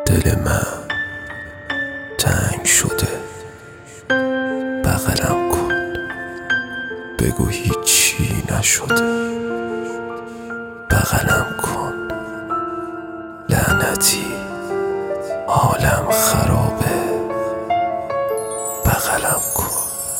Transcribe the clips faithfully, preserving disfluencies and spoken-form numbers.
دل من تنگ شده، بغلم کن، بگو هیچی نشده. بغلم کن، لعنتی حالم خرابه. بغلم کن.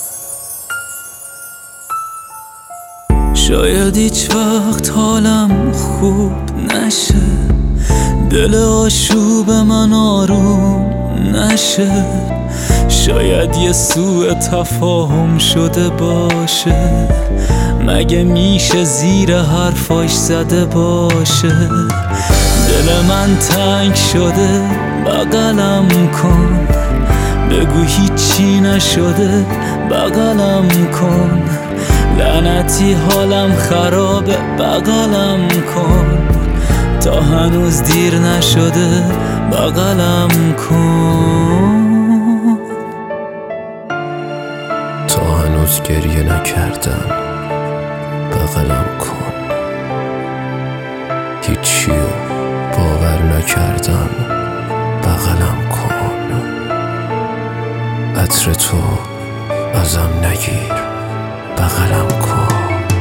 شاید هیچ وقت حالم خوب نشه، دل آشوب من آروم نشه. شاید یه سوء تفاهم شده باشه، مگه میشه زیر حرفاش زده باشه. دل من تنگ شده، بغلم کن، بگو هیچی نشده. بغلم کن، لعنتی حالم خرابه. بغلم کن، تا هنوز دیر نشده. بغلم کن، تا هنوز گریه نکردم. بغلم کن، هیچی رو باور نکردم. بغلم کن، عطر تو ازم نگیر. بغلم کن.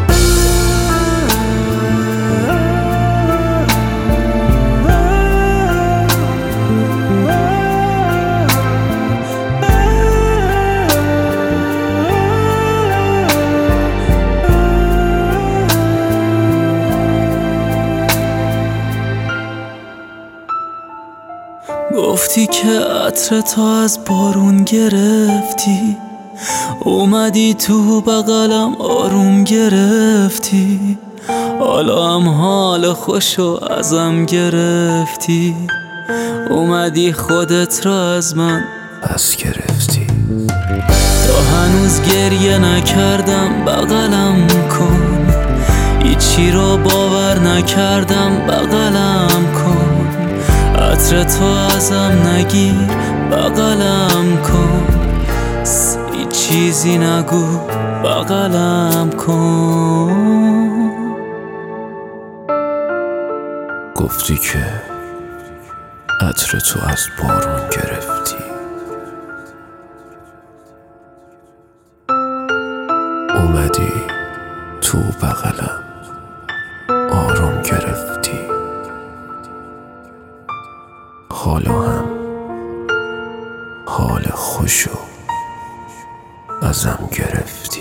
گفتی که عطر تو از بارون گرفتی، اومدی تو بغلم آروم گرفتی. حالا هم حال خوشو ازم گرفتی، اومدی خودت را از من پس گرفتی. تا هنوز گریه نکردم. بغلم کن، هیچی رو باور نکردم. بغلم کن، عطر تو ازم نگیر. بغلم کن، هیچ چیزی نگو. بغلم کن. گفتی که عطر تو از بارون گرفتی، اومدی تو بغلم آروم گرفتی. حالا هم حال خوشو ازم گرفتی.